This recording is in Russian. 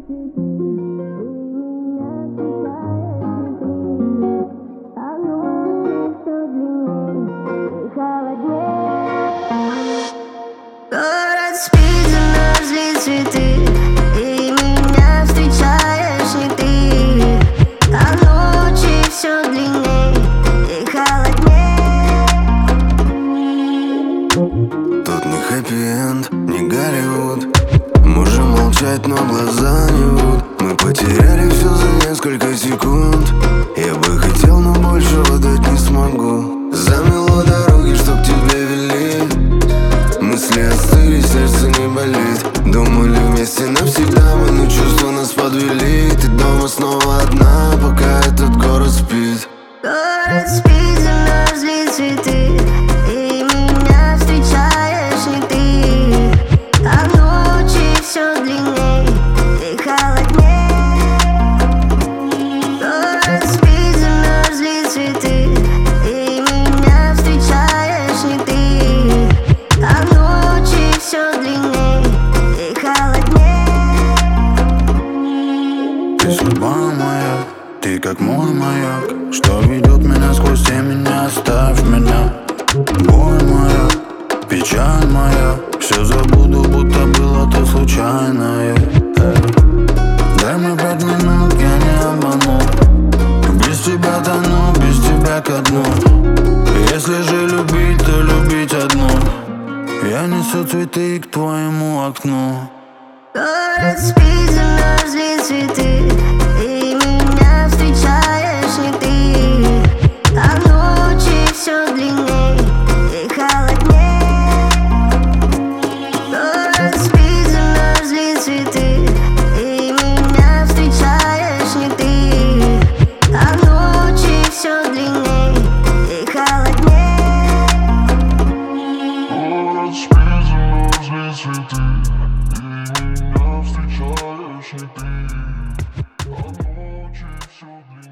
Город спит, замерзли цветы, и меня встречаешь не ты. А ночи все длинней и холодней. Тут не хэппи-энд, не Голливуд. Можем молчать, но глаза не врут. Мы потеряли все за несколько секунд. Я бы хотел, но большего дать не смогу. Замело дороги, чтоб тебя вели. Мысли остыли, сердце не болит. Думали вместе навсегда мы, но чувства нас подвели. Ты дома снова одна, пока этот город спит. Город спит, замерзли цветы, и меня встречаешь не ты. А ночи все длинней и холодней. Город спит, замерзли цветы, и меня встречаешь не ты. А ночи все длинней и холодней. Ты судьба моя, ты как мой маяк, что ведет меня сквозь темень, не оставь меня. Боль моя, печаль моя, все забуду, будто было то случайное. Дай мне 5 минут, я не обману. Без тебя тону, без тебя ко дну. Если же любить, то любить одну. Я несу цветы к твоему окну. Город спит, замерзли цветы, и меня встречаешь не ты. А ночи все длинней и холодней. Город спит, замерзли цветы, и меня встречаешь не ты. А ночи все длинней и холодней. Город спит, замерзли цветы, и меня встречаешь не ты. А ночи все длиннее.